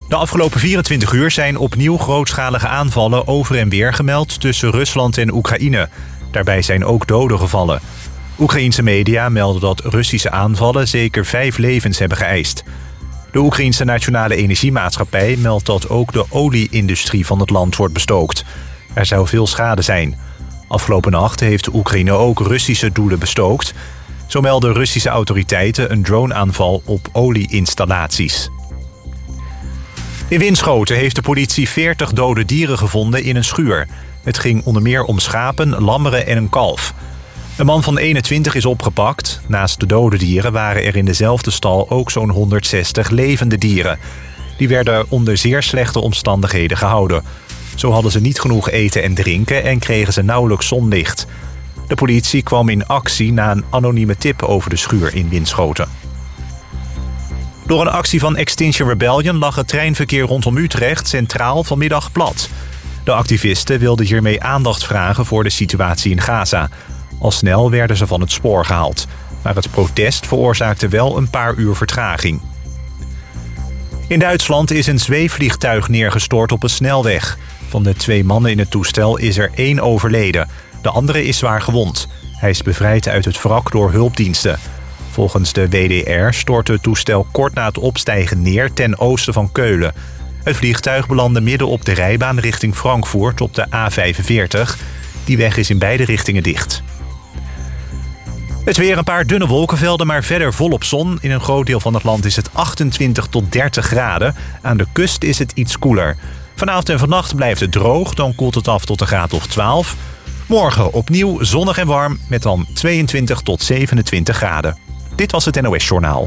De afgelopen 24 uur zijn opnieuw grootschalige aanvallen over en weer gemeld tussen Rusland en Oekraïne. Daarbij zijn ook doden gevallen. Oekraïense media melden dat Russische aanvallen zeker 5 levens hebben geëist. De Oekraïense Nationale Energiemaatschappij meldt dat ook de olie-industrie van het land wordt bestookt. Er zou veel schade zijn. Afgelopen nacht heeft Oekraïne ook Russische doelen bestookt. Zo melden Russische autoriteiten een droneaanval op olie-installaties. In Winschoten heeft de politie 40 dode dieren gevonden in een schuur. Het ging onder meer om schapen, lammeren en een kalf. Een man van 21 is opgepakt. Naast de dode dieren waren er in dezelfde stal ook zo'n 160 levende dieren. Die werden onder zeer slechte omstandigheden gehouden. Zo hadden ze niet genoeg eten en drinken en kregen ze nauwelijks zonlicht. De politie kwam in actie na een anonieme tip over de schuur in Winschoten. Door een actie van Extinction Rebellion lag het treinverkeer rondom Utrecht centraal vanmiddag plat. De activisten wilden hiermee aandacht vragen voor de situatie in Gaza. Al snel werden ze van het spoor gehaald. Maar het protest veroorzaakte wel een paar uur vertraging. In Duitsland is een zweefvliegtuig neergestort op een snelweg. Van de 2 mannen in het toestel is er 1 overleden. De andere is zwaar gewond. Hij is bevrijd uit het wrak door hulpdiensten. Volgens de WDR stortte het toestel kort na het opstijgen neer ten oosten van Keulen. Het vliegtuig belandde midden op de rijbaan richting Frankfurt op de A45. Die weg is in beide richtingen dicht. Het weer, een paar dunne wolkenvelden, maar verder volop zon. In een groot deel van het land is het 28 tot 30 graden. Aan de kust is het iets koeler. Vanavond en vannacht blijft het droog, dan koelt het af tot een graad of 12. Morgen opnieuw zonnig en warm met dan 22 tot 27 graden. Dit was het NOS Journaal.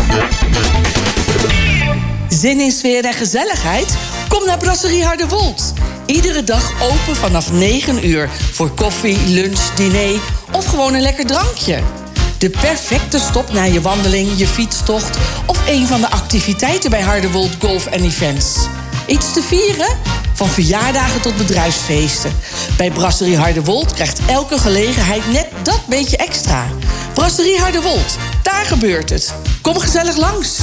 Zin in sfeer en gezelligheid? Kom naar Brasserie Harderwold. Iedere dag open vanaf 9 uur voor koffie, lunch, diner of gewoon een lekker drankje. De perfecte stop na je wandeling, je fietstocht of een van de activiteiten bij Harderwold Golf en Events. Iets te vieren? Van verjaardagen tot bedrijfsfeesten. Bij Brasserie Harderwold krijgt elke gelegenheid net dat beetje extra. Brasserie Harderwold, daar gebeurt het. Kom gezellig langs.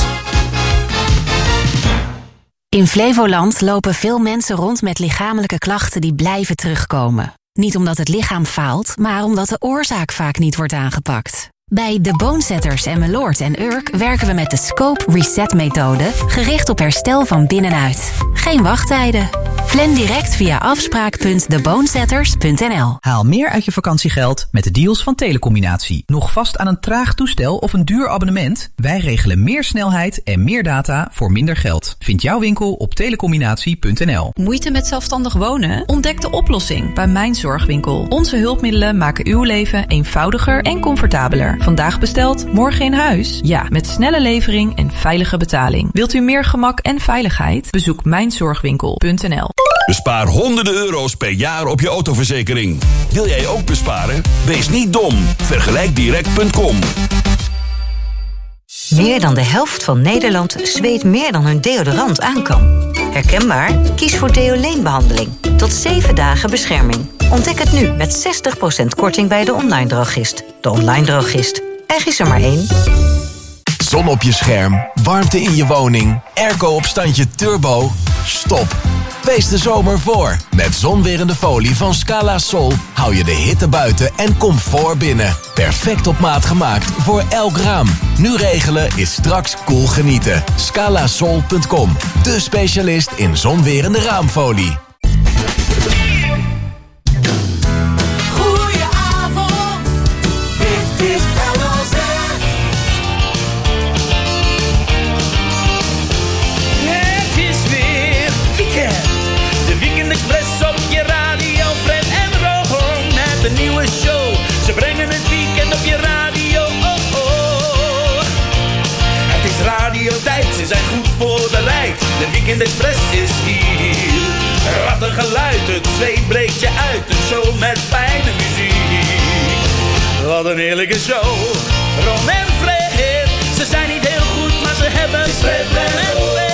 In Flevoland lopen veel mensen rond met lichamelijke klachten die blijven terugkomen. Niet omdat het lichaam faalt, maar omdat de oorzaak vaak niet wordt aangepakt. Bij De Bonesetters en Meloord en Urk werken we met de Scope Reset-methode, gericht op herstel van binnenuit. Geen wachttijden. Plan direct via afspraak.debonesetters.nl. Haal meer uit je vakantiegeld met de deals van Telecombinatie. Nog vast aan een traag toestel of een duur abonnement? Wij regelen meer snelheid en meer data voor minder geld. Vind jouw winkel op telecombinatie.nl. Moeite met zelfstandig wonen? Ontdek de oplossing bij Mijn Zorgwinkel. Onze hulpmiddelen maken uw leven eenvoudiger en comfortabeler. Vandaag besteld, morgen in huis? Ja, met snelle levering en veilige betaling. Wilt u meer gemak en veiligheid? Bezoek mijnzorgwinkel.nl. Bespaar honderden euro's per jaar op je autoverzekering. Wil jij ook besparen? Wees niet dom. Vergelijkdirect.com. Meer dan de helft van Nederland zweet meer dan hun deodorant aan kan. Herkenbaar? Kies voor Deoleen-behandeling. Tot 7 dagen bescherming. Ontdek het nu met 60% korting bij de online drogist. De online drogist. Er is er maar 1. Zon op je scherm, warmte in je woning, airco op standje turbo. Stop. Wees de zomer voor. Met zonwerende folie van Scala Sol hou je de hitte buiten en comfort binnen. Perfect op maat gemaakt voor elk raam. Nu regelen is straks cool genieten. Scalasol.com, de specialist in zonwerende raamfolie. Goedenavond, dit is LOZ. Het is weer weekend. De Weekend Express op je radio. Fred en Ron met een nieuwe show. Ze brengen het weekend op je radio. Oh oh. Het is radiotijd, ze zijn goed voorbereid. De Weekend Express is hier. Wat een geluid, het zweet breekt je uit. Een show met fijne muziek. Wat een heerlijke show. Ron en Fred, ze zijn niet heel goed, maar ze hebben Fred en Fred.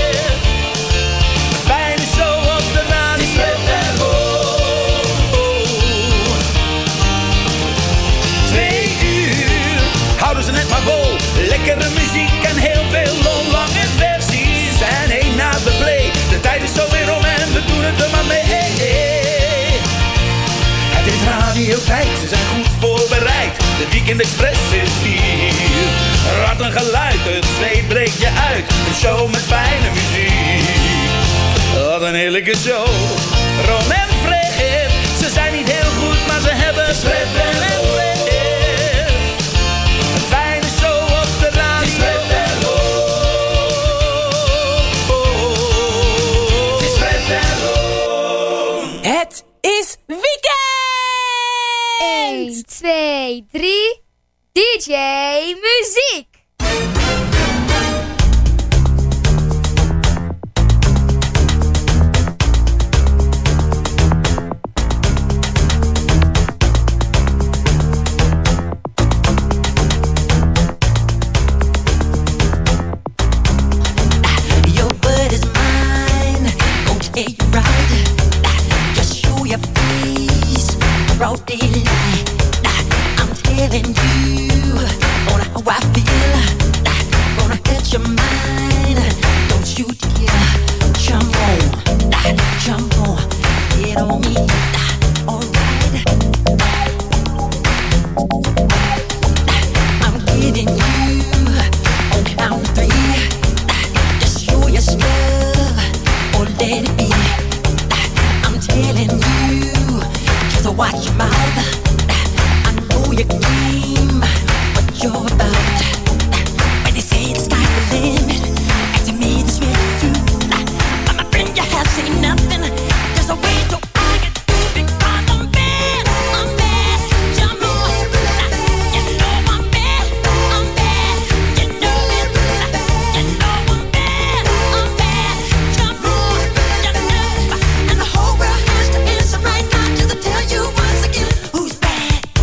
Een fijne show op de radio. Fred en Ron. 2 uur, houden ze net maar vol. Lekkere muziek en heel veel lol. Lange versies en één na de Weekend Express is hier. Wat een geluid, het zweet breekt je uit. Een show met fijne muziek. Wat een heerlijke show. Ron en Fred, ze zijn niet heel goed, maar ze hebben het Fred en Fred. Een fijne show op de radio. Het is Fred en Ron. Het is Fred en Ron. Het is weekend! 1, 2, 3, DJ Muziek! I'm telling you on how I feel. Gonna hit your mind. Don't you dare jump on, get on me. Alright, I'm getting you on count of 3. Just show your stuff or let it be. I'm telling you, just watch your mouth. I know your game, what you're about. When they say the sky's the limit, and to me this really true. My friend, you have seen nothing. There's a way to I get through because I'm bad. Jump on, you know I'm bad. You know it. You know I'm bad. Jump on, you know. And the whole world has to answer right now just to tell you once again who's bad.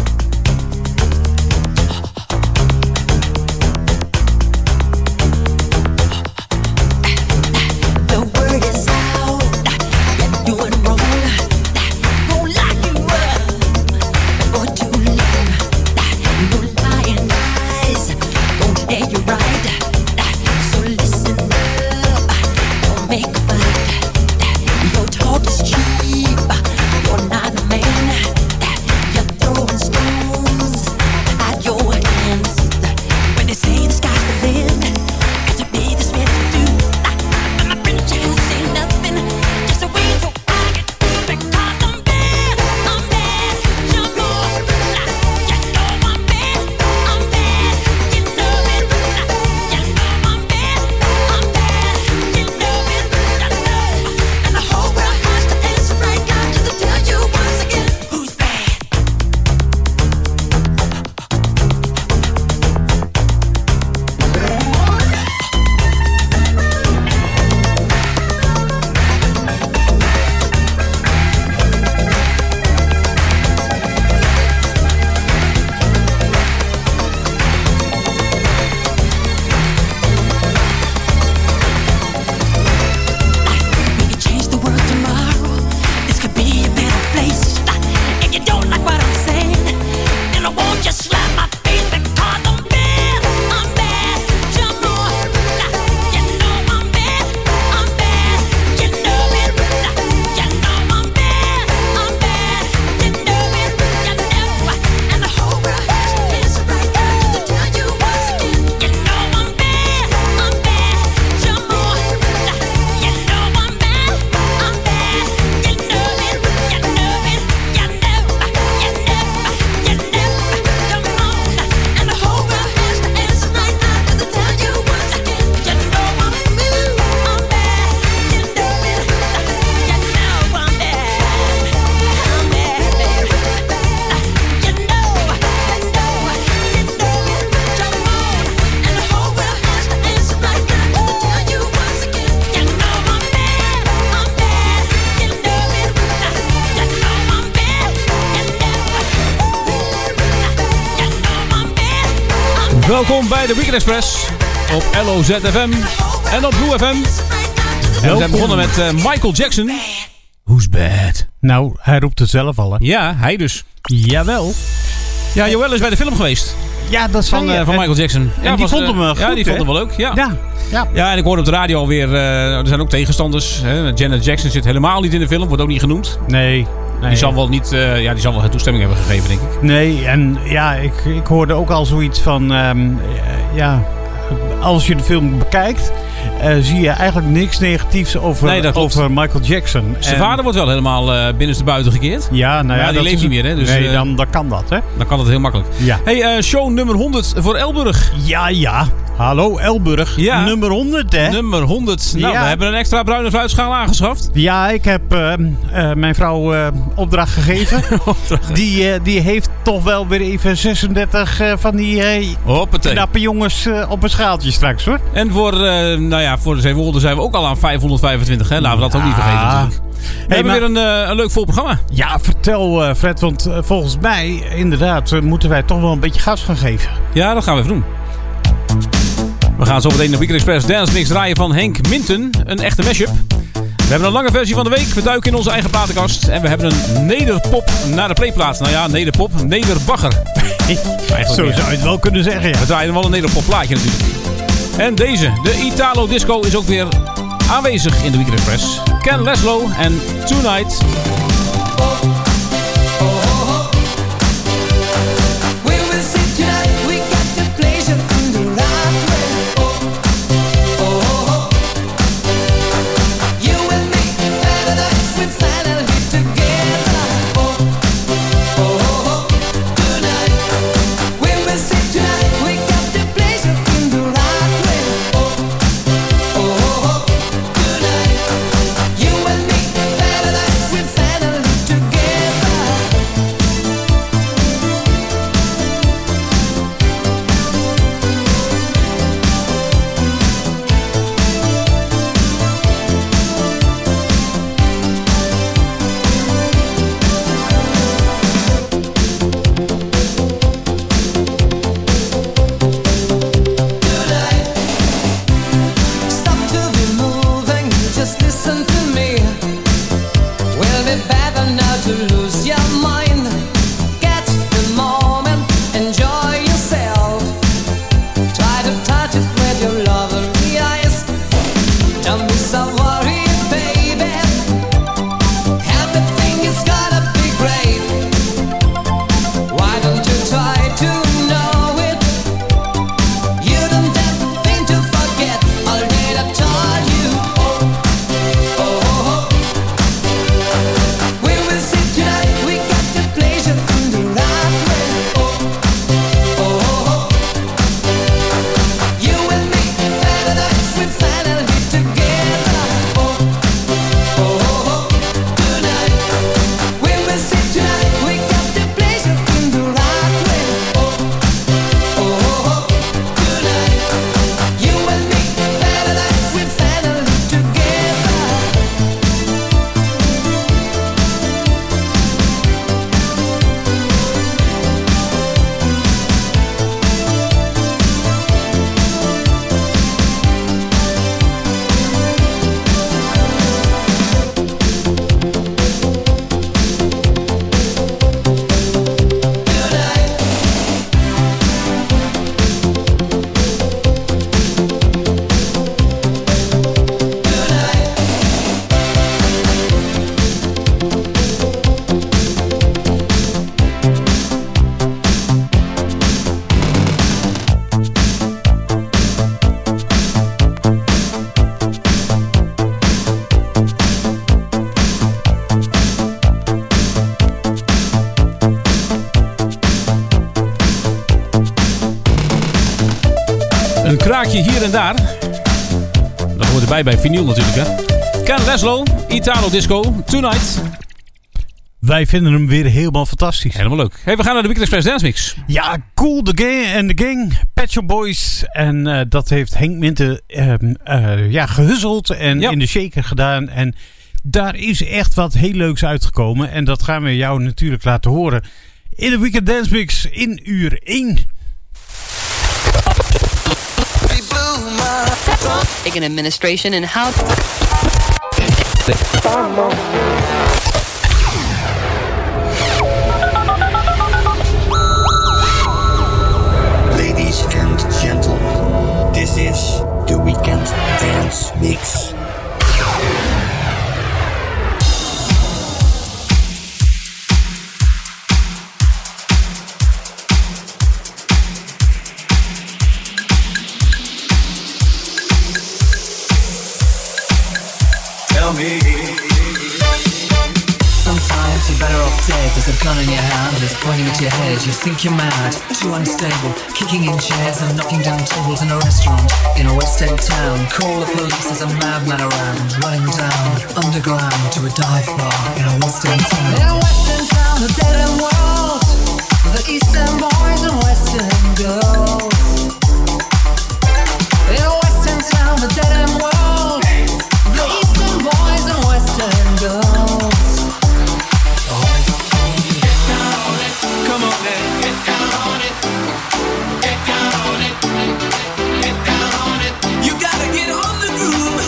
The word is out, you're doing wrong. Won't lock you up for too long. No lying eyes, gon' tell you right. So listen up, don't make a fight. Your talk is cheap, you're not a man. You're throwing stones at your hands. When they say the sky's the limit, and to me this really do. My friend, you say nothing, just a way to I get through because I'm bad. Jump on, you know I'm bad. You know it. You know I'm bad. You know it. You know. And the whole world has to answer right now just to tell you once again who's bad. We could change the world tomorrow. This could be a better place. If you don't like what I'm saying, then I won't just slap my face because I'm bad. Jump on, you know I'm bad. You know it. You know I'm bad. You know it. You know. And the whole world has to answer right now just to tell you once again. You know I'm bad. Jump on, you know I'm bad. You know it. You know it. You know. You know. Jump on, and the whole world has to answer right now just to tell you once again. You know I'm bad. You know it. You know I'm bad. You know. You know it. Jump on, and the whole world has to answer right now just to tell you once again. You know I'm bad. You know it. You know I'm bad. Welkom bij de Weekend Express op LOZFM en op Blue FM. En we zijn begonnen met Michael Jackson. Who's bad? Nou, hij roept het zelf al, hè? Ja, hij dus. Jawel. Ja, Joël is bij de film geweest. Ja, dat van Michael Jackson. Ja, die vond hem goed, ja, die vond hem wel leuk. Ja. Ja, en ik hoorde op de radio alweer, er zijn ook tegenstanders. Hè. Janet Jackson zit helemaal niet in de film, wordt ook niet genoemd. Nee. Die zal wel niet, die zal wel geen toestemming hebben gegeven, denk ik. Nee, en ja, ik hoorde ook al zoiets van, als je de film bekijkt, zie je eigenlijk niks negatiefs over Michael Jackson. Zijn vader wordt wel helemaal binnenstebuiten gekeerd. Ja, nou ja, die leeft niet meer, hè? Dus, nee, dan kan dat, hè? Dan kan dat heel makkelijk. Ja. Hey, show nummer 100 voor Elburg. Ja. Hallo, Elburg. Ja. Nummer 100, hè? Nummer 100. Nou, we hebben een extra bruine fruitschaal aangeschaft. Ja, ik heb mijn vrouw opdracht gegeven. Die heeft toch wel weer even 36 van die knappe jongens op een schaaltje straks, hoor. En voor de 700 zijn we ook al aan 525, hè? Laten we dat ook niet vergeten, natuurlijk. We hebben weer een leuk vol programma. Ja, vertel Fred, want volgens mij, inderdaad, moeten wij toch wel een beetje gas gaan geven. Ja, dat gaan we even doen. We gaan zo meteen de Weekend Express Dance Mix draaien van Henk Minten. Een echte mashup. We hebben een lange versie van de week. We duiken in onze eigen platenkast. En we hebben een nederpop naar de playplaats. Nou ja, nederpop, nederbagger. Zo zou je het wel kunnen zeggen, ja. We draaien wel een nederpop plaatje natuurlijk. En deze, de Italo Disco, is ook weer aanwezig in de Weekend Express. Ken Laszlo en Tonight. Hier en daar. Dat hoort erbij bij vinyl natuurlijk, hè. Ken Laszlo, Italo Disco, Tonight. Wij vinden hem weer helemaal fantastisch. Helemaal leuk. Hey, we gaan naar de Weekend Express Dance Mix. Ja, Cool the Gang en The Gang, Pet Shop Boys. En dat heeft Henk Minten gehuzzeld en in de shaker gedaan. En daar is echt wat heel leuks uitgekomen. En dat gaan we jou natuurlijk laten horen in de Weekend Dance Mix in uur 1. In administration and how. Ladies and gentlemen, this is the Weekend Nederland Dance Mix. Tell me. Sometimes you're better off dead. There's a gun in your hand and it's pointing at your head. You think you're mad, too unstable, kicking in chairs and knocking down tables in a restaurant in a West End town. Call the police, there's a madman around, running down underground to a dive bar in a West End town. In a West End town, a dead end world, the East End boys and West End girls. In a West End town, a dead end world, the East End boys and West End girls. Come on, man, get down on it. Get down on it. Get down on it. You gotta get on the groove.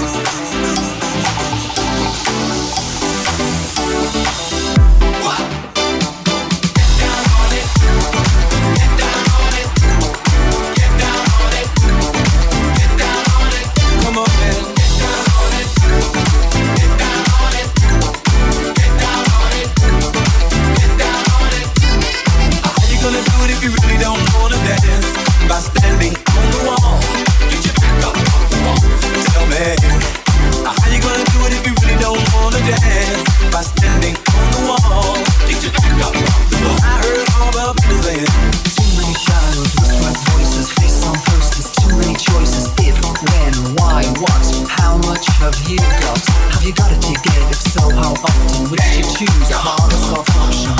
What? Get down on it. Get down on it. Get down on it. Get down on it. Come on, man. Get down on it. Get down on it. Get down on it. Get down on it. How you gonna do it if you really don't wanna dance? By standing on the wall, get your back up off the wall. Tell me, how you gonna do it if you really don't wanna dance? By standing on the wall, get your back up off the wall. I heard all the people saying, too many shadows, whispered voices, face on posters, too many choices. If, when, why, what, how much have you got? Have you got it to get? If so, how often? Which you choose, hard or soft option?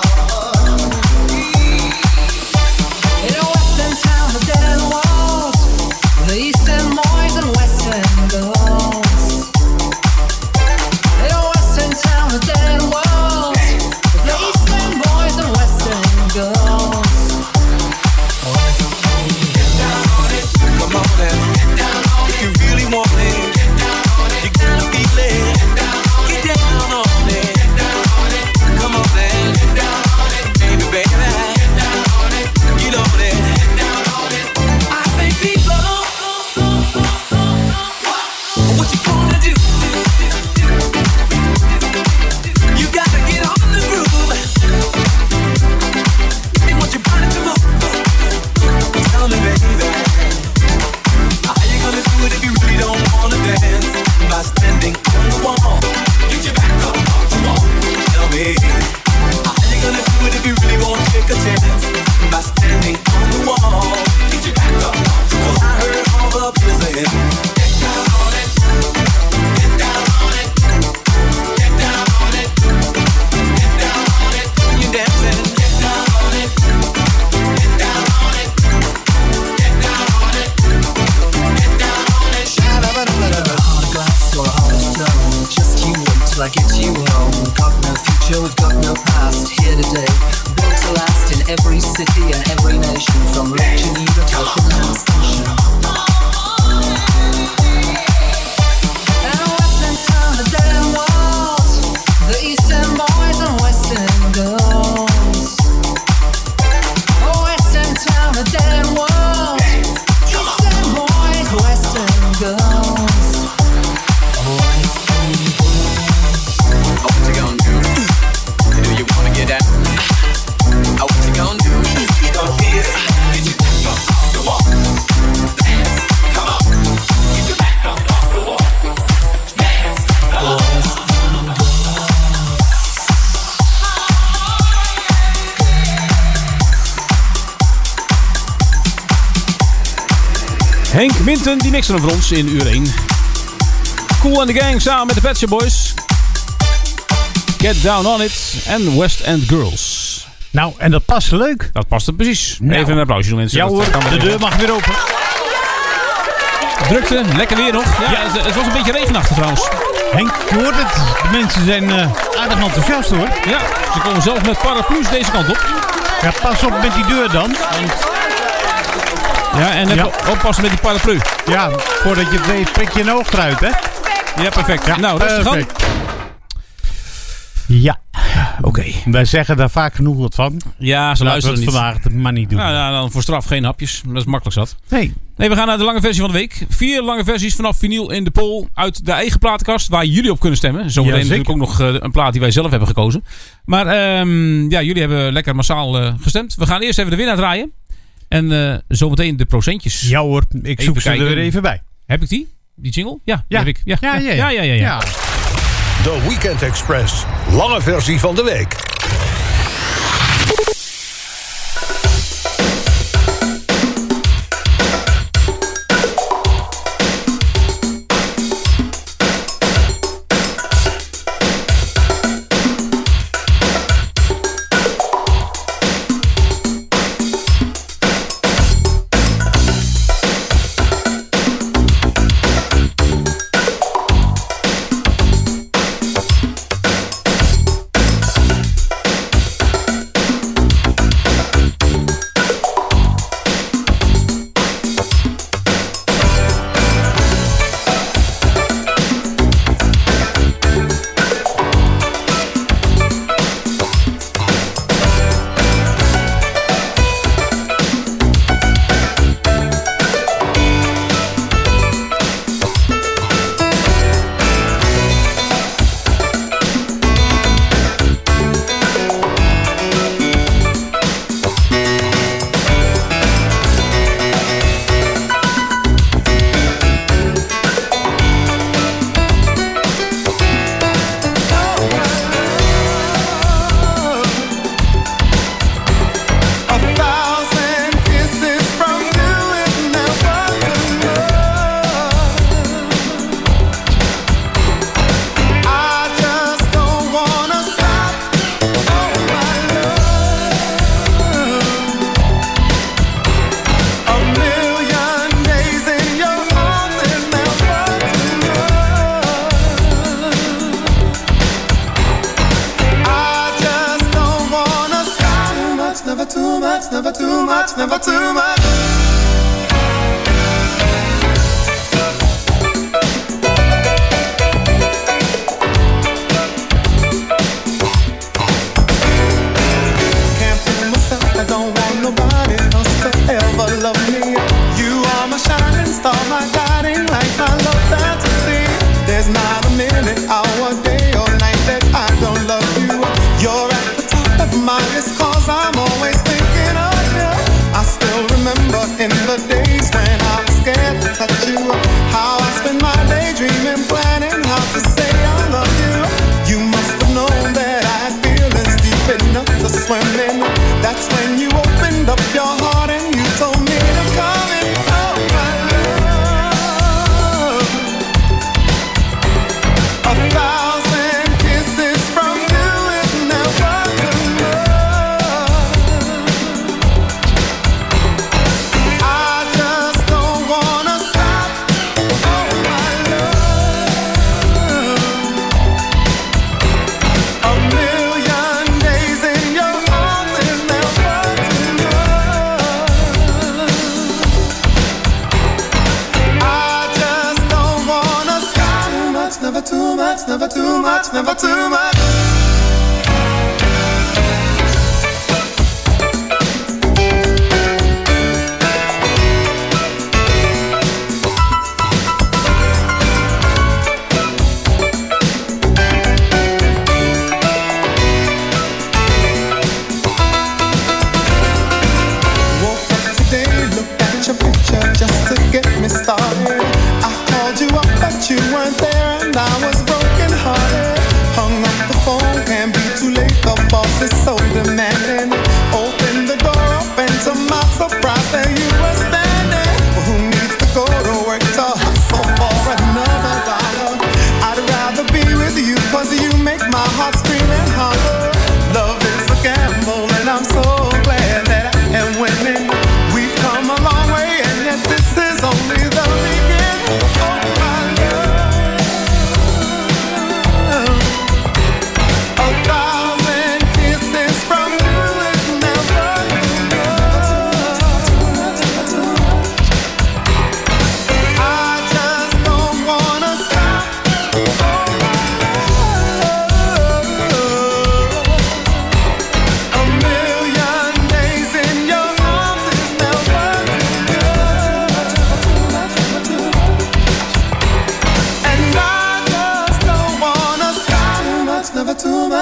In a West End town, a dead end world, the East End boys and West End girls. In a West End town, a dead end world, the East End boys and West End girls. Get down on it, come on now. Get down on it, if you really want it. Get down on it, you gotta feel it. Get down on it, get down on it. Come on now, get down on it, baby, baby. Get down on it, get on it, get down on it. I say people, what you gonna do? You gotta get on the groove. They want your body to move. Tell me, baby, how you gonna do it if you really don't wanna dance? By standing on the wall, get your back up off the wall. Tell me, how you gonna do it if you really won't take a chance? By standing on the wall, get your back up off the wall. I heard all the people saying, get down on it, get down on it, get down on it, get down on it. When you're dancing, get down on it, get down on it, get down on it, get down on it. A heart of glass or a heart of stone, just you wait till I get you home. Got no future, we've got no past. Here today, built to last in every city and every nation, from Lake Geneva to the Finland Station. And a West End town, a dead end world, the East End boys and West End girls. A West End town, a dead end world, East End boys, West End girls. West End girls. Oh, what you gonna do? Do you wanna get out? Oh, what you gonna do? You gonna get it? Get your back up off the wall. Dance, come on. Get your back up off the wall. Dance, come on. Henk Minten, die mixen hem voor ons in uur 1. Cool and the Gang samen met de Pet Shop Boys. Get Down On It en West End Girls. Nou, en dat past leuk. Dat past er precies. Nou. Even een applausje doen, mensen. Ja hoor, de deur mag weer open. Drukte, lekker weer nog. Ja, het was een beetje regenachtig trouwens. Henk, je hoort het. De mensen zijn aardig enthousiast hoor. Ja, ze komen zelfs met paraplu's deze kant op. Ja, pas op met die deur dan. Ja, en even oppassen met die paraplu. Ja, voordat je het weet prik je een oog eruit, hè? Ja, perfect. Ja, nou, rustig aan. Ja. Oké. Wij zeggen daar vaak genoeg wat van. Ja, ze luisteren niet. Vandaag het maar niet doen. Nou, dan voor straf geen hapjes. Dat is makkelijk zat. Nee, we gaan naar de lange versie van de week. 4 lange versies vanaf vinyl in de poll uit de eigen platenkast waar jullie op kunnen stemmen. Zometeen natuurlijk ook nog een plaat die wij zelf hebben gekozen. Maar jullie hebben lekker massaal gestemd. We gaan eerst even de winnaar draaien. En zometeen de procentjes. Ja hoor, ik zoek ze er weer even bij. Heb ik die? Die jingle? Ja, die heb ik. Ja. De Weekend Express. Lange versie van de week. From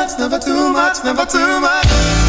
much, never too much, never too much.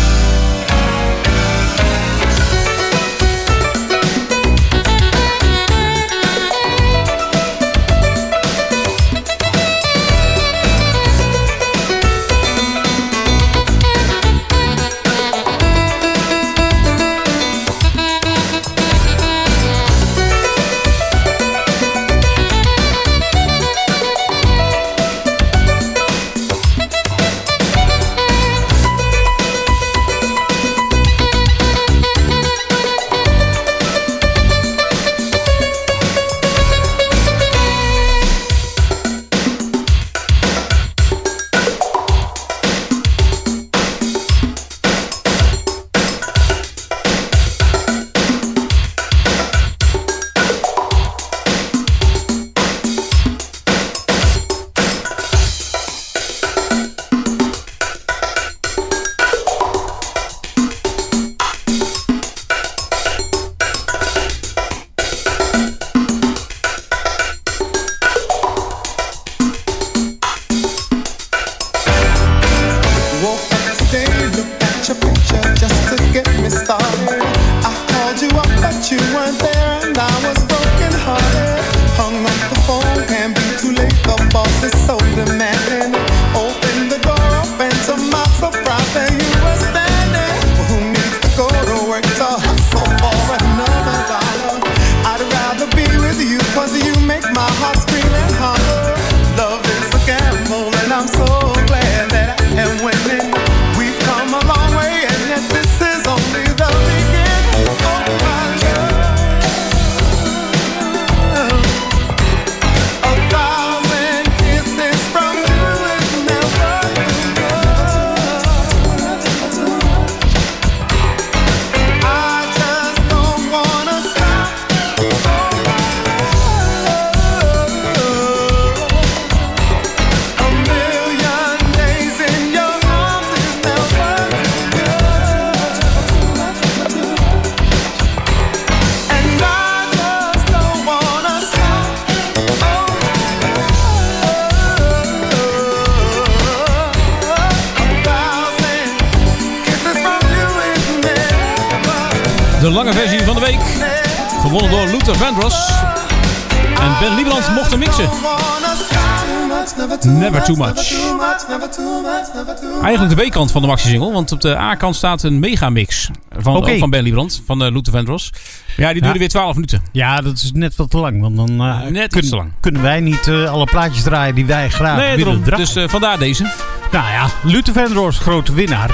De lange versie van de week. Gewonnen door Luther Vandross. En Ben Lieberland mocht hem mixen. Never Too Much. Eigenlijk de B-kant van de maxi-single. Want op de A-kant staat een megamix van Ben Lieberland. Van Luther Vandross. Ja, die duurde weer 12 minuten. Ja, dat is net wat te lang. Want dan net te lang. Kunnen wij niet alle plaatjes draaien die wij graag willen draaien. Dus vandaar deze. Nou ja, Luther Vandross, grote winnaar.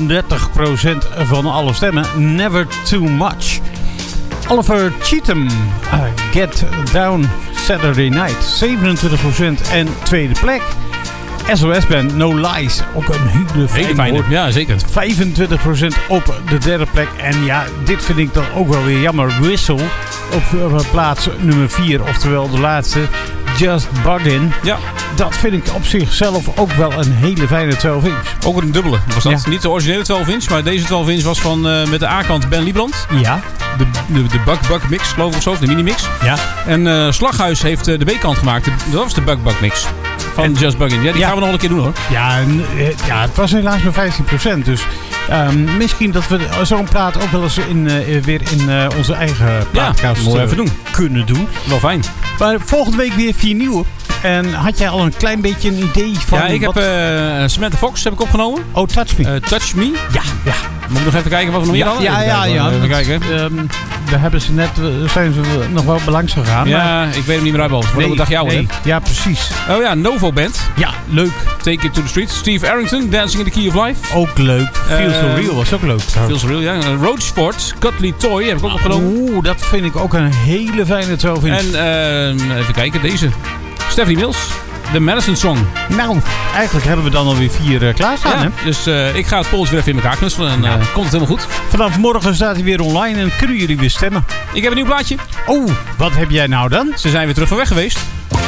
33% van alle stemmen. Never Too Much. Oliver Cheatham, Get Down Saturday Night. 27% en tweede plek. SOS Band, No Lies. Ook een hele fijne. Ja, zeker. 25% op de derde plek. En ja, dit vind ik dan ook wel weer jammer. Whistle op plaats nummer 4. Oftewel de laatste. Just Buggin'. Ja. Dat vind ik op zichzelf ook wel een hele fijne 12-inch. Ook een dubbele. Was dat Ja. niet de originele 12-inch, maar deze 12-inch was van met de A-kant Ben Lieberland. Ja. De Bug mix, geloof ik of zo, of de mini-mix. Ja. En Slaghuis heeft de B-kant gemaakt. Dat was de Bug mix van Just Buggin'. Ja, die gaan we nog een keer doen hoor. Ja, het was helaas maar 15%. Dus misschien dat we zo'n plaat ook wel eens weer in onze eigen plaatkast even doen. kunnen doen. Wel fijn. Maar volgende week weer 4 nieuwe. En had jij al een klein beetje een idee van... Ja, ik heb Samantha Fox heb ik opgenomen. Oh, Touch Me. Touch Me. Ja. Moet ik nog even kijken wat we nog meer hadden? Ja. Even kijken. Daar hebben ze net, zijn ze nog wel belangs gegaan. Ja, maar... ik weet hem niet meer uit mijn hoofd. Wat dacht jou, hè? Ja, precies. Oh ja, Novo Band. Ja, leuk. Take It to the Streets. Steve Arrington, Dancing in the Key of Life. Ook leuk. Feel So Real was ook leuk. Feel So Real, ja. Roachford, Cuddly Toy heb ik ook opgenomen. Oeh, dat vind ik ook een hele fijne 12-inch. En even kijken, deze. Stephanie Mills, The Medicine Song. Nou, eigenlijk hebben we dan alweer 4 klaarstaan, hè? Dus ik ga het polls weer even in elkaar knutselen en komt het helemaal goed. Vanaf morgen staat hij weer online en kunnen jullie weer stemmen. Ik heb een nieuw plaatje. Oh, wat heb jij nou dan? Ze zijn weer terug van weg geweest.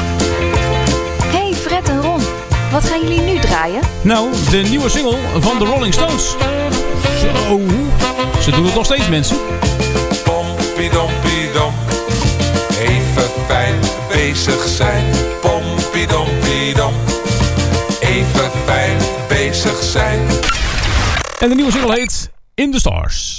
Hey Fred en Ron, wat gaan jullie nu draaien? Nou, de nieuwe single van de Rolling Stones. Zo. Ze doen het nog steeds, mensen. Pompidompidom, even fijn bezig zijn. Pompidompidom, even fijn bezig bezig zijn. En de nieuwe single heet In the Stars.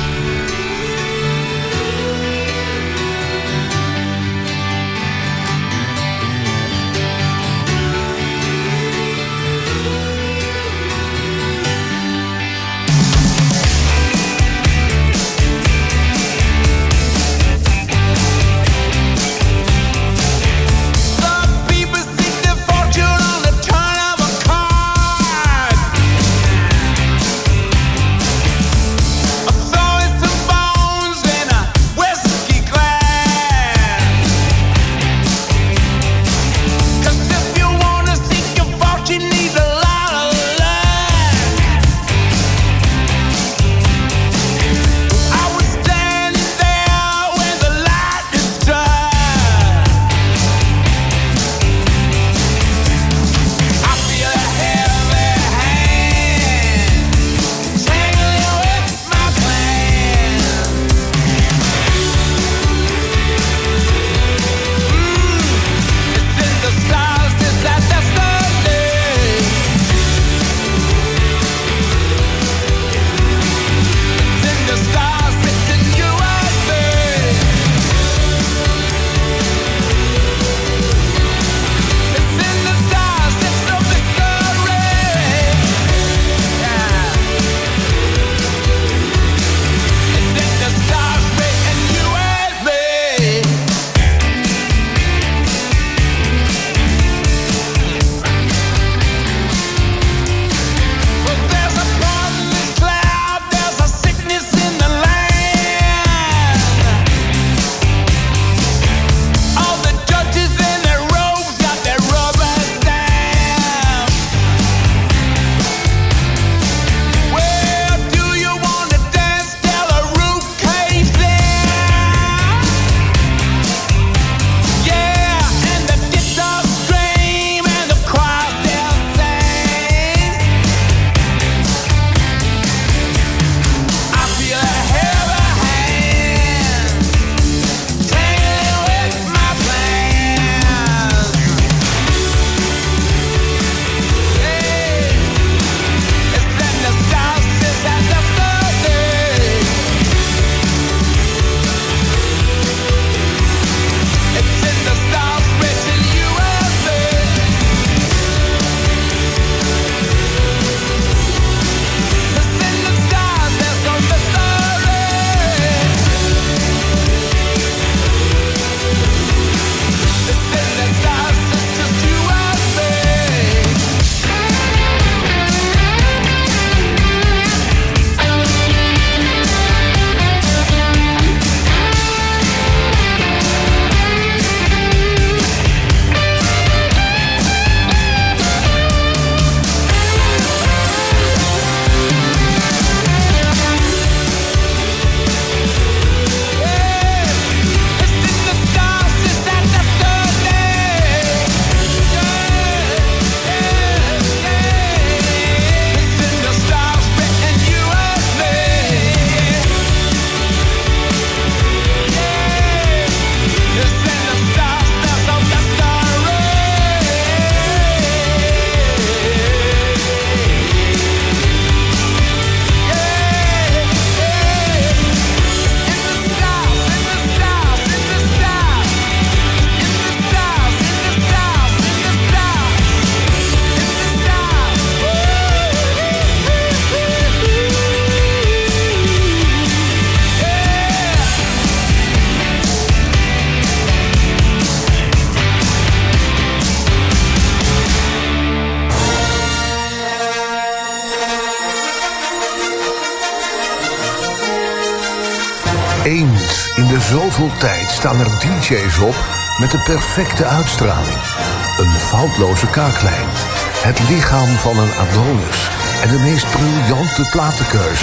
Eens in de zoveel tijd staan er DJ's op met de perfecte uitstraling. Een foutloze kaaklijn, het lichaam van een Adonis en de meest briljante platenkeuze.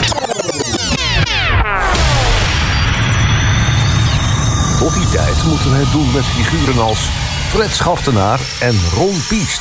Tot die tijd moeten we het doen met figuren als Fred Schaftenaar en Ron Piest.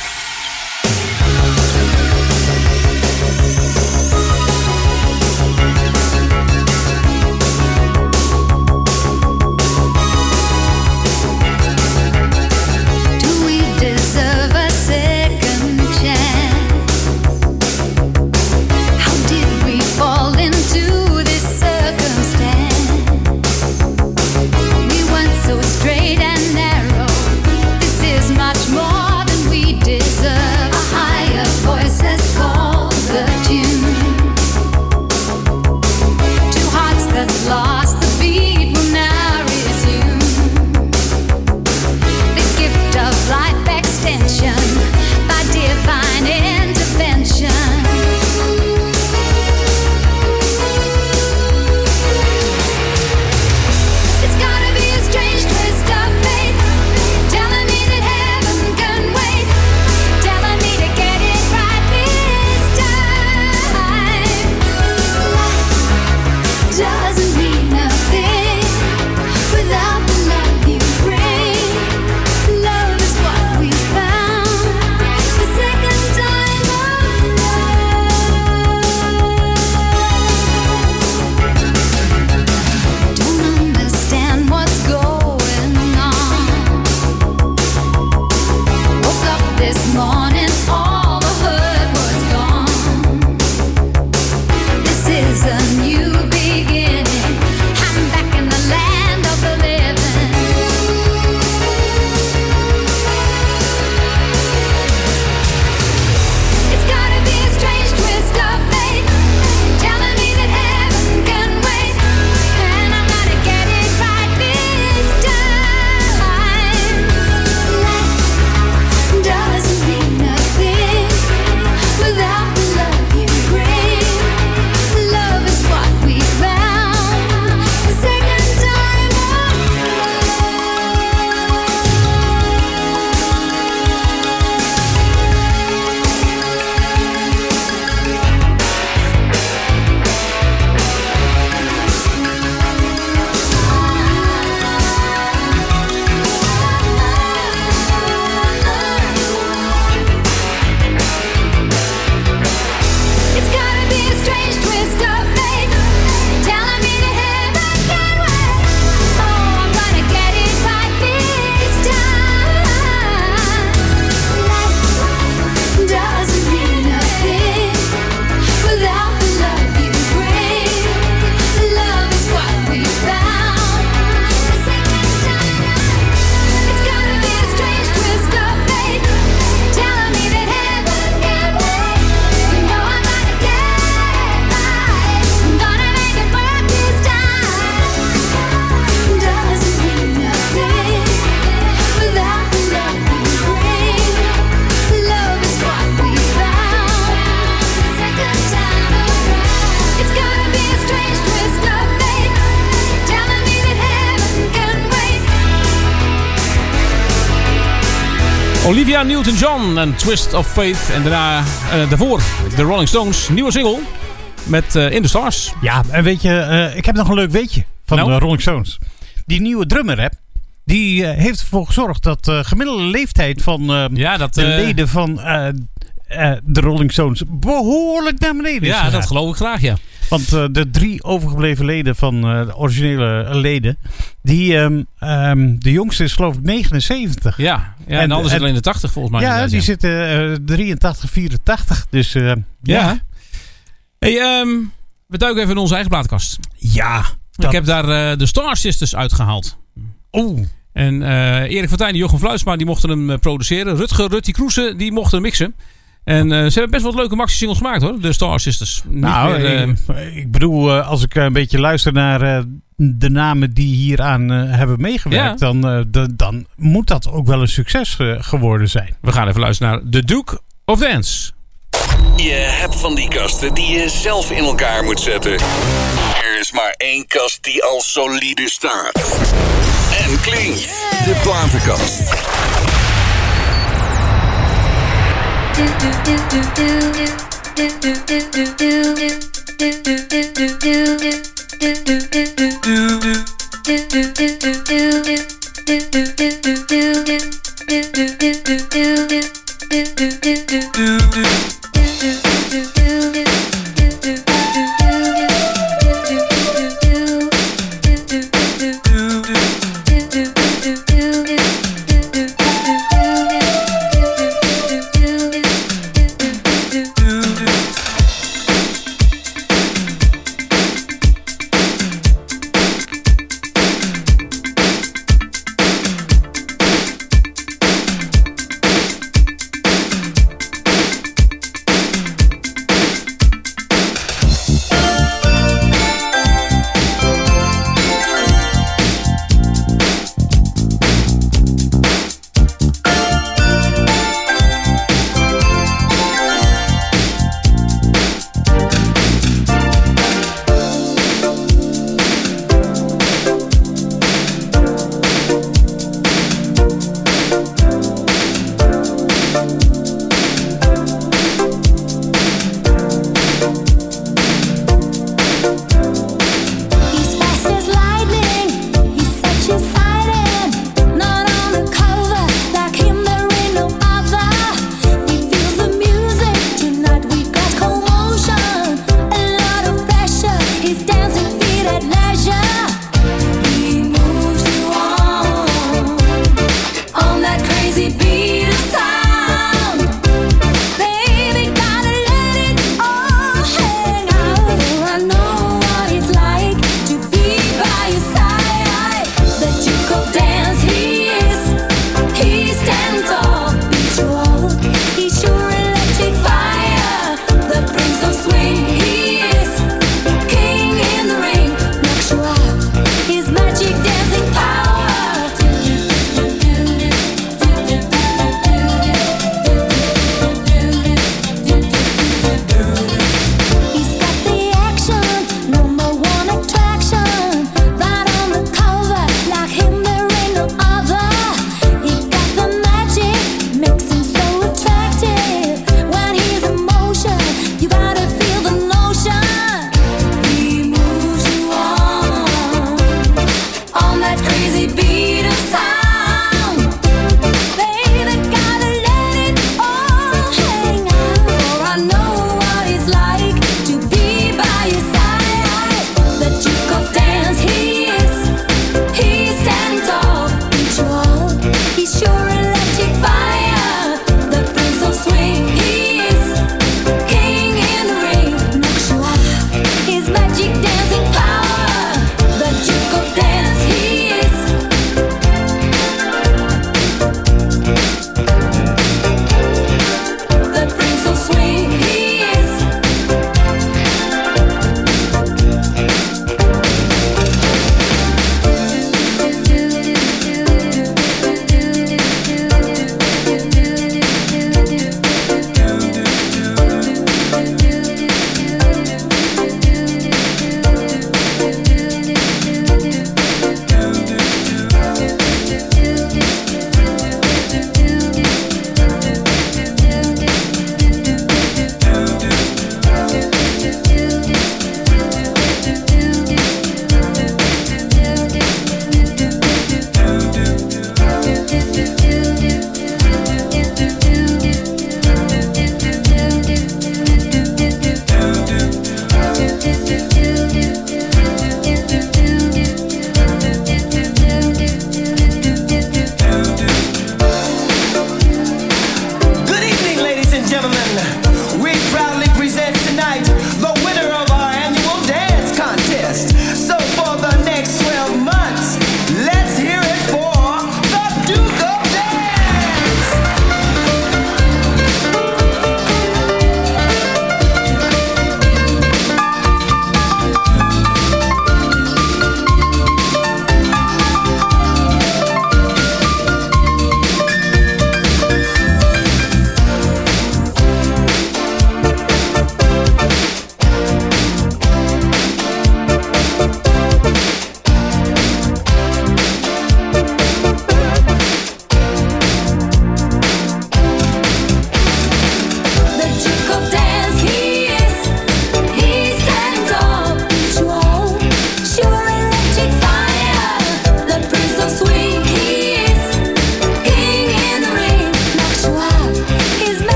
Olivia Newton-John en Twist of Faith. En daarvoor de Rolling Stones. Nieuwe single met In the Stars. Ja, en weet je, ik heb nog een leuk weetje van de Rolling Stones. Die nieuwe drummer, die heeft ervoor gezorgd dat de gemiddelde leeftijd van de leden van de Rolling Stones behoorlijk naar beneden is gegaan. Dat geloof ik graag, ja. Want de 3 overgebleven leden van de originele leden, de jongste is geloof ik 79. Ja, en de andere zit al in de 80 volgens mij. Ja, die zitten 83, 84. Dus ja. Hey, we duiken even in onze eigen platenkast. Ja. Ik heb daar de Star Sisters uitgehaald. En Erik van Tijn en Jochem Fluitsma die mochten hem produceren. Ruttie Kroesen die mochten hem mixen. En ze hebben best wat leuke maxi-singles gemaakt hoor. De Star Sisters. Ik bedoel, als ik een beetje luister naar de namen die hieraan hebben meegewerkt. Dan moet dat ook wel een succes geworden zijn. We gaan even luisteren naar The Duke of Dance. Je hebt van die kasten die je zelf in elkaar moet zetten. Er is maar één kast die al solide staat. En klinkt. De platenkast.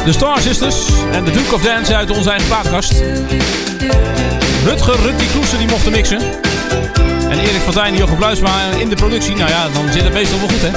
De Star Sisters en de Duke of Dance uit onze eigen plaatkast. Rutger Kloesen die mochten mixen. En Erik van Tijn en Jochem Bluisma in de productie. Nou ja, dan zit het meestal wel goed, hè?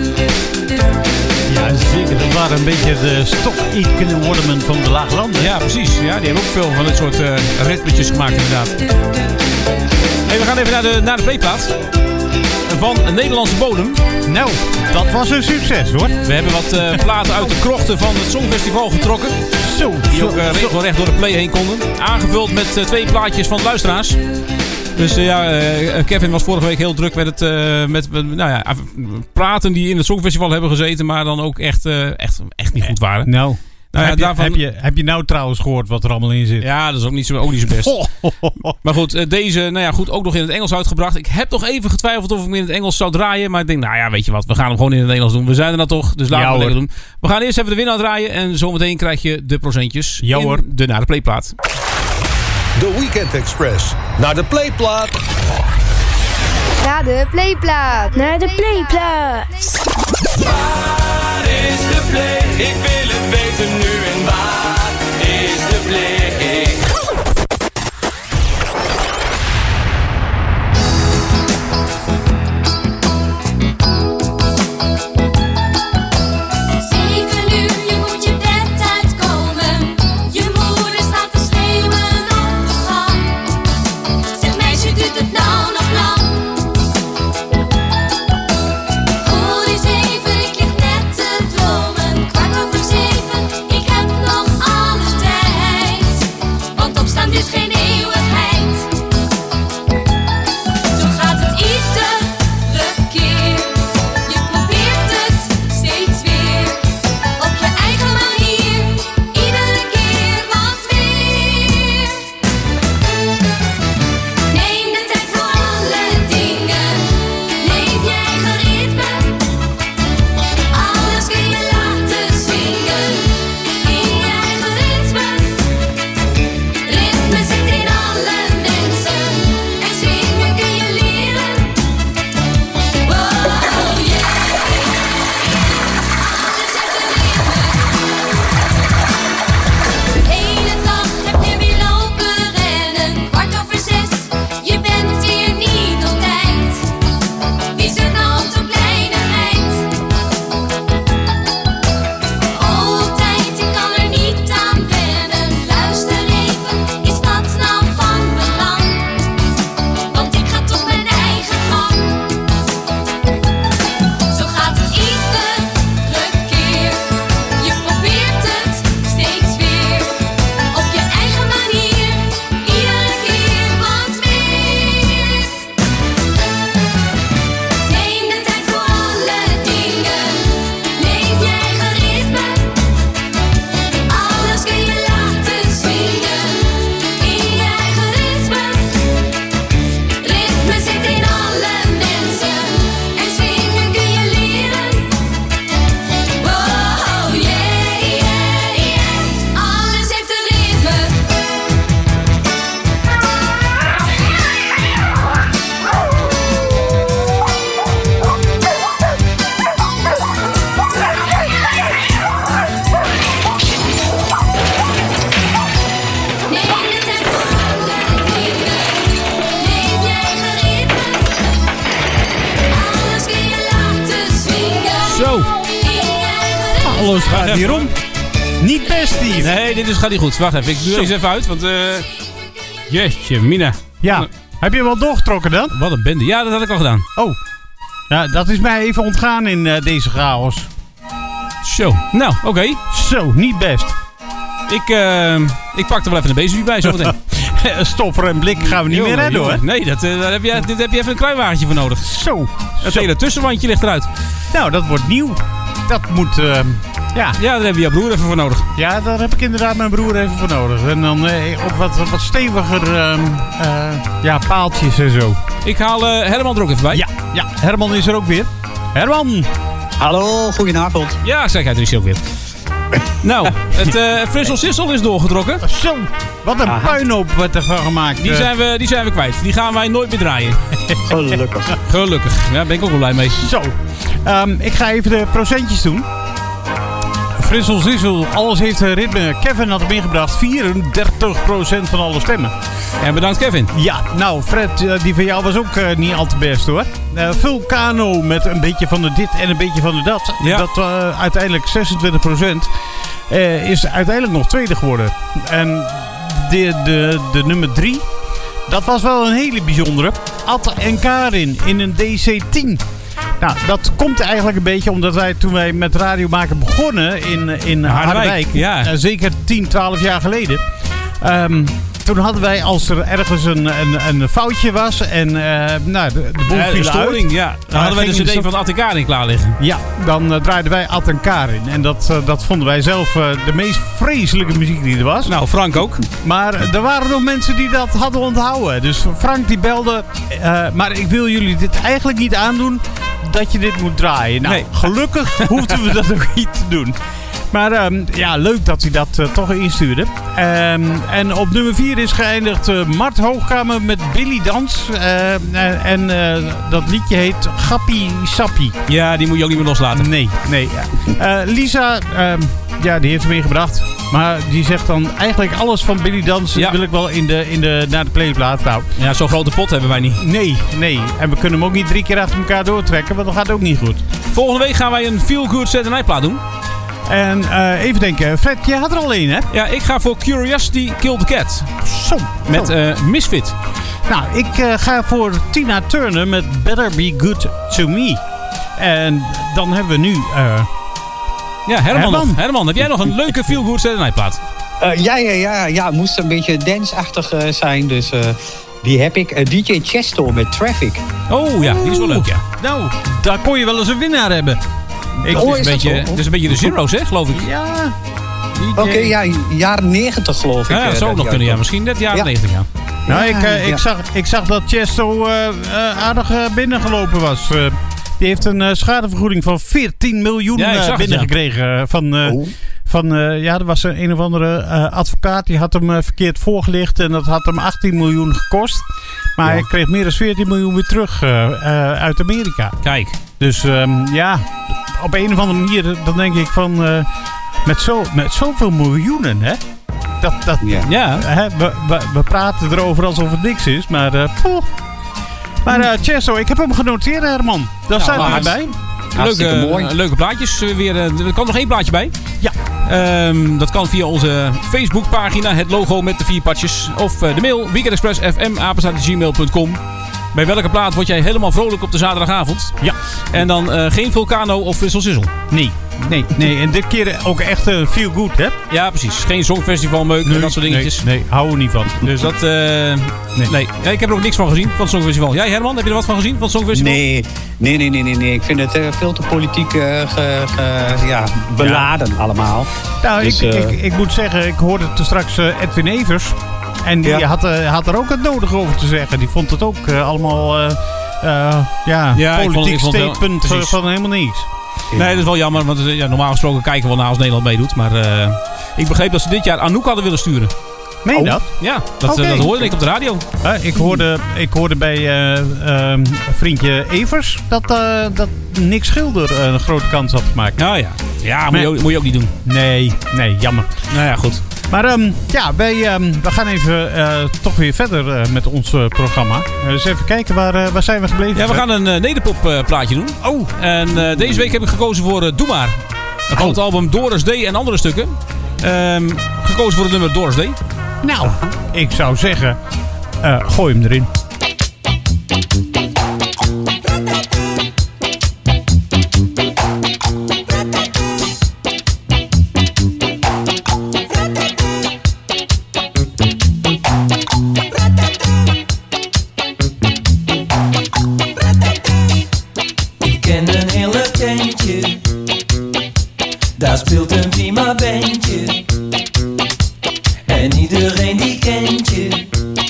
Ja, zeker. Dat waren een beetje de stock-economen van de Laaglanden. Ja, precies. Ja, die hebben ook veel van dit soort ritmetjes gemaakt, inderdaad. Hey, we gaan even naar de playplaat. Van een Nederlandse bodem. Nou, dat was een succes, hoor. We hebben wat platen uit de krochten van het Songfestival getrokken. Die ook regelrecht door de play heen konden. Aangevuld met 2 plaatjes van luisteraars. Dus Kevin was vorige week heel druk met platen die in het Songfestival hebben gezeten, maar dan ook echt niet goed waren. Nou heb je nou trouwens gehoord wat er allemaal in zit? Ja, dat is ook niet zo best. Maar goed, deze ook nog in het Engels uitgebracht. Ik heb nog even getwijfeld of ik hem in het Engels zou draaien. Maar ik denk, weet je wat, we gaan hem gewoon in het Engels doen. We zijn er nou toch, dus laten we het lekker doen. We gaan eerst even de winnaar draaien en zometeen krijg je de procentjes in de Naar de Playplaat. De Weekend Express. Naar de Playplaat. Naar de Playplaat. Naar de Playplaat. Waar is de play? Ik wil het weten nu en waar is de play? Alles gaat hierom. Niet best, Steve. Nee, dit gaat niet goed. Wacht even, ik doe eens even uit, want... Jeetje, Mina. Ja, heb je wel doorgetrokken dan? Wat een bende. Ja, dat had ik al gedaan. Oh. Ja, dat is mij even ontgaan in deze chaos. Zo, nou, oké. Zo, niet best. Ik pak er wel even een bezig bij zometeen. Stoffer en blik gaan we niet meer redden, hoor. Nee, dit heb je even een kruiwagentje voor nodig. Zo. Het hele tussenwandje ligt eruit. Nou, dat wordt nieuw. Dat moet, ja. Ja, daar heb je jouw broer even voor nodig. Ja, daar heb ik inderdaad mijn broer even voor nodig. En dan ook wat steviger paaltjes en zo. Ik haal Herman er ook even bij. Ja, Herman is er ook weer. Herman! Hallo, goedenavond. Ja, zeg hij, er is hij ook weer. Nou, het Frissel Sissel is doorgetrokken. Zo, wat een puinhoop wordt ervan gemaakt. Die zijn we kwijt. Die gaan wij nooit meer draaien. Gelukkig. Gelukkig. Ja, daar ben ik ook wel blij mee. Zo, ik ga even de procentjes doen. Frissel Zissel, alles heeft ritme. Kevin had hem ingebracht, 34% van alle stemmen. En bedankt Kevin. Ja, nou Fred, die van jou was ook niet al te best hoor. Vulcano met een beetje van de dit en een beetje van de dat. Ja. Dat uiteindelijk 26% is uiteindelijk nog tweede geworden. En de nummer 3, dat was wel een hele bijzondere. Atta en Karin in een DC-10. Nou, dat komt eigenlijk een beetje omdat wij toen wij met radio maken begonnen in Harderwijk. Ja. Zeker 10, 12 jaar geleden. Toen hadden wij, als er ergens een foutje was en de boel viel storing, uit. Ja. Dan hadden wij de cd van Atta en Karin klaar liggen. Ja, dan draaiden wij Atta en Karin. En dat vonden wij zelf de meest vreselijke muziek die er was. Nou, Frank ook. Maar er waren nog mensen die dat hadden onthouden. Dus Frank die belde. Maar ik wil jullie dit eigenlijk niet aandoen dat je dit moet draaien. Nou, gelukkig hoefden we dat ook niet te doen. Maar leuk dat hij dat toch instuurde. En op nummer 4 is geëindigd Mart Hoogkamer met Billy Dans. Dat liedje heet Gappie Sappie. Ja, die moet je ook niet meer loslaten. Nee. Lisa, die heeft hem ingebracht. Maar die zegt dan eigenlijk alles van Billy Dans wil ik wel naar de playplaat. Nou, ja, zo'n grote pot hebben wij niet. Nee. En we kunnen hem ook niet 3 keer achter elkaar doortrekken, want dat gaat ook niet goed. Volgende week gaan wij een Feel Good Saturday plaat doen. En even denken, Fred, jij had er al één, hè? Ja, ik ga voor Curiosity Killed the Cat. Zo. Met Misfit. Nou, ik ga voor Tina Turner met Better Be Good To Me. En dan hebben we nu... Herman, heb jij nog een leuke Feel Good Saturday plaat? Ja, het moest een beetje dance-achtig zijn, dus... die heb ik, DJ Chesto met Traffic. Oh ja, die is wel leuk, ja. Nou, daar kon je wel eens een winnaar hebben. Het is een beetje de Zero's, hè, geloof ik. Ja. Oké, jaren 90 geloof ik. Ja, dat zou ook nog kunnen, ja. Misschien net jaren 90, ja. Nou, ik zag dat Chesto aardig binnengelopen was. Die heeft een schadevergoeding van 14 miljoen binnengekregen. Er was een of andere advocaat. Die had hem verkeerd voorgelicht. En dat had hem 18 miljoen gekost. Maar hij kreeg meer dan 14 miljoen weer terug uit Amerika. Kijk. Dus op een of andere manier, dan denk ik van... met zoveel miljoenen, hè? We praten erover alsof het niks is. Maar Chesto, ik heb hem genoteerd, Herman. Daar zijn we bij. Leuke plaatjes. Er kan nog 1 plaatje bij. Ja. Dat kan via onze Facebookpagina. Het logo met de 4 patjes. Of de mail weekendexpress@fm@gmail.com. Bij welke plaat word jij helemaal vrolijk op de zaterdagavond? Ja. En dan geen Vulcano of Frissel Zissel. Nee. En dit keer ook echt feel good, hè? Ja, precies. Geen songfestival meuk en dat soort dingetjes. Nee, hou er niet van. Dus dat... Nee. Ja, ik heb er ook niks van gezien van het Songfestival. Jij, Herman, heb je er wat van gezien van het Songfestival? Nee. Ik vind het veel te politiek beladen allemaal. Nou, dus, ik moet zeggen, ik hoorde toen straks Edwin Evers. En die had er ook het nodig over te zeggen. Die vond het ook allemaal politiek statement van helemaal niks. Nee, dat is wel jammer, want normaal gesproken kijken we wel naar als Nederland meedoet. Maar ik begreep dat ze dit jaar Anouk hadden willen sturen. Meen je dat? Ja, dat hoorde ik op de radio. Ik hoorde bij vriendje Evers dat Nick Schilder een grote kans had gemaakt. Nou ja, moet je ook niet doen. Nee, jammer. Nou ja, goed. Maar we gaan even toch weer verder met ons programma. Dus even kijken, waar zijn we gebleven? Ja, we gaan een nederpop plaatje doen. Oh. En deze week heb ik gekozen voor Doe Maar. Van het album Doris Day en andere stukken. Gekozen voor het nummer Doris Day. Nou, ik zou zeggen, gooi hem erin. Ik ken een hele tentje, daar speelt een prima bandje. En iedereen die kent je.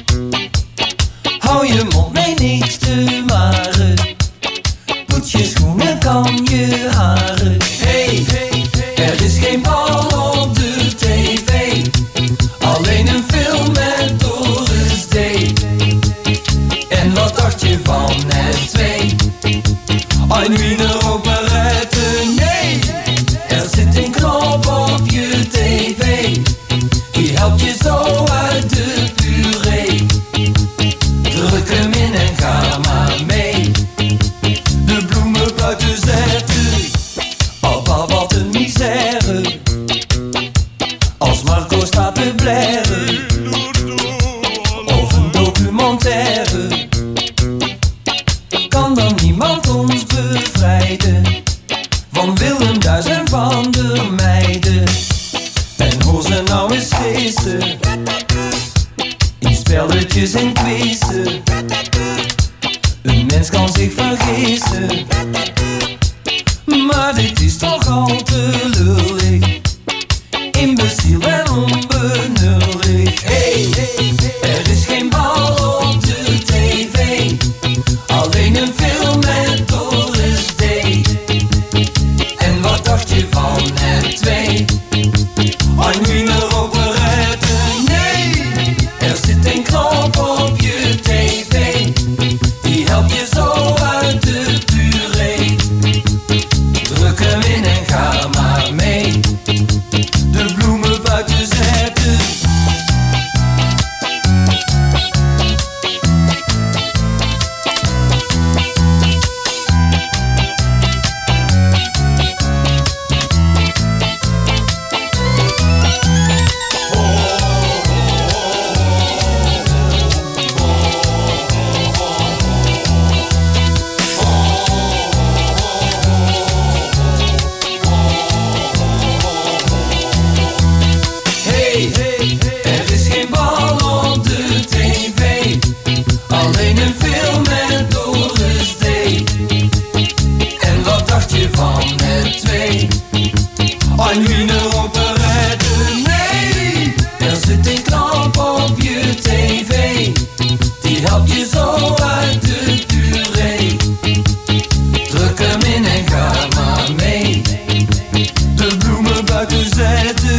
Hou je mond mee niks te maren. Poets je schoenen, kam je haren. Hey, er is geen bal op de tv. Alleen een film met Doris Day. En wat dacht je van het 2? Ein Wiener Operette, nee. Er zit een knop op nogal te lullig. Imbeciel en onbenullig. Hey, er is geen bal op de tv. Alleen een film met Doris D. En wat dacht je van het 2? Een Wiener operette, nee. Er zit een knop op je tv. Die helpt je zo uit de puree. Druk hem in en ga maar mee. De bloemen buiten zetten. Er is geen bal op de tv. Alleen een film met Doris D. En wat dacht je van het 2? Een Wiener operette, nee. Er zit een knop op je tv. Die helpt je zo uit de puree. Druk hem in en ga maar mee. De bloemen buiten zetten.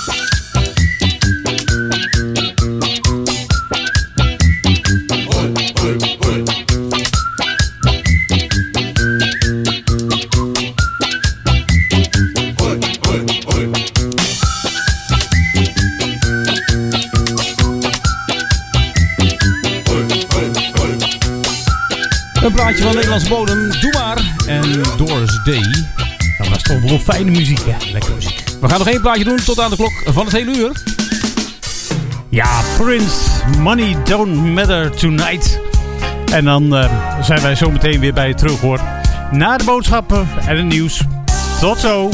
Een plaatje van Nederlandse bodem, doe maar. En Doris D. Dat was toch wel fijne muziek, hè? Lekker muziek. We gaan nog één plaatje doen tot aan de klok van het hele uur. Ja, Prince, Money Don't Matter Tonight. En dan zijn wij zo meteen weer bij je terug, hoor. Na de boodschappen en het nieuws. Tot zo.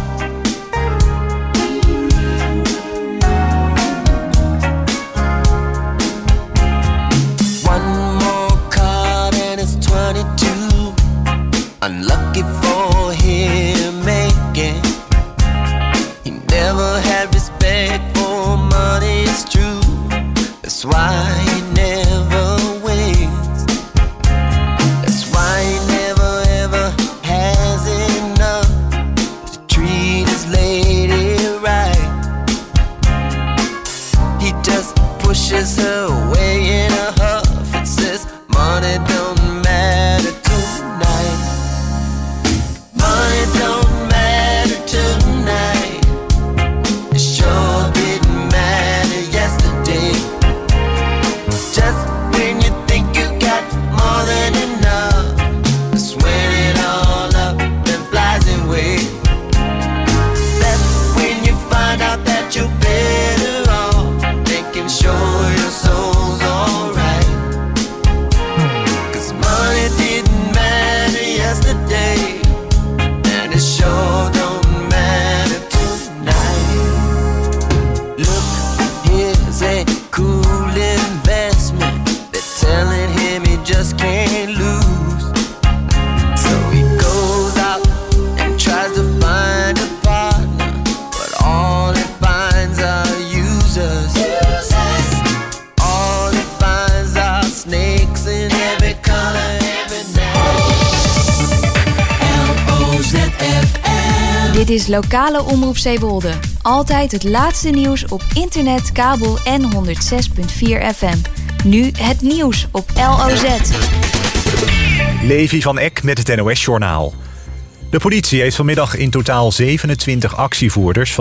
Unlucky for him, making. He never had respect for money, it's true. That's why he never wins. That's why he never ever has enough to treat his lady right. He just pushes her away in a huff and says, money don't matter tonight. Money don't matter tonight. It sure didn't matter yesterday. Just when you think you got more than enough, that's when it all up and flies away. That's when you find out that you're better off making sure your soul's alright. 'Cause money didn't matter yesterday. It sure don't matter tonight. Look, here's a cool investment. They're telling him he just can't lose. So he goes out and tries to find a partner, but all he finds are users. All he finds are snakes in every color, every name. LOZFM. Dit is lokale omroep Zeewolde. Altijd het laatste nieuws op internet, kabel en 106.4 FM. Nu het nieuws op LOZ. Levi van Eck met het NOS-journaal. De politie heeft vanmiddag in totaal 27 actievoerders